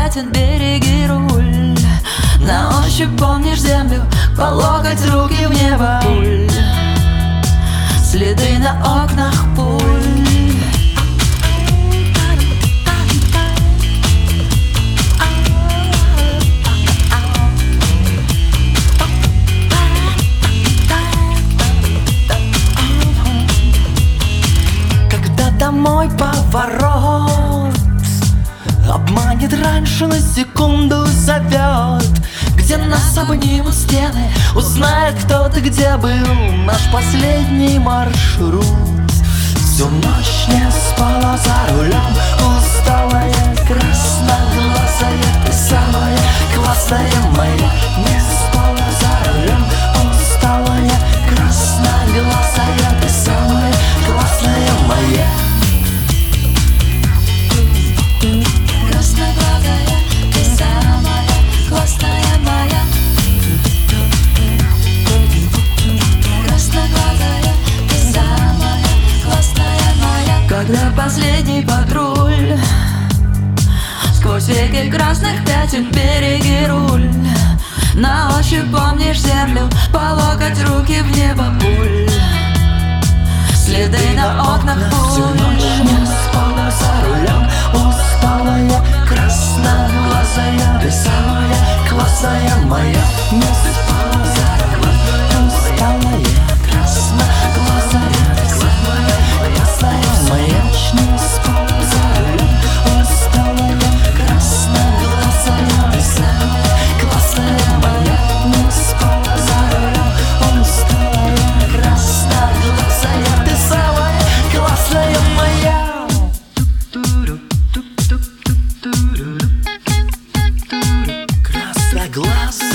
пятен береги руль. На ощупь помнишь землю, по локоть руки в небо. Пуль, следы на окнах пуль. Мой поворот обманет раньше, на секунду зовет, где нас обнимут стены, узнает кто-то, где был наш последний маршрут. Всю ночь не спала за рулем, усталая, красноглазая, ты самая классная моя. Не спала за рулем, усталая, красноглазая, ты самая классная моя. Когда последний патруль сквозь веки красных пятен береги руль. На ощупь помнишь землю, по локоть руки в небо. Пуль, следы на окнах пуль. Всю ночь не спала за рулем, усталая, красноглазая, ты самая классная моя. Не спала за рулем, усталая, красноглазая, ты самая классная моя. Не спала за рулем, усталая, красноглазая, ты самая классная моя. Не спала за рулем, усталая, красноглазая, ты самая классная моя. Красноглазая.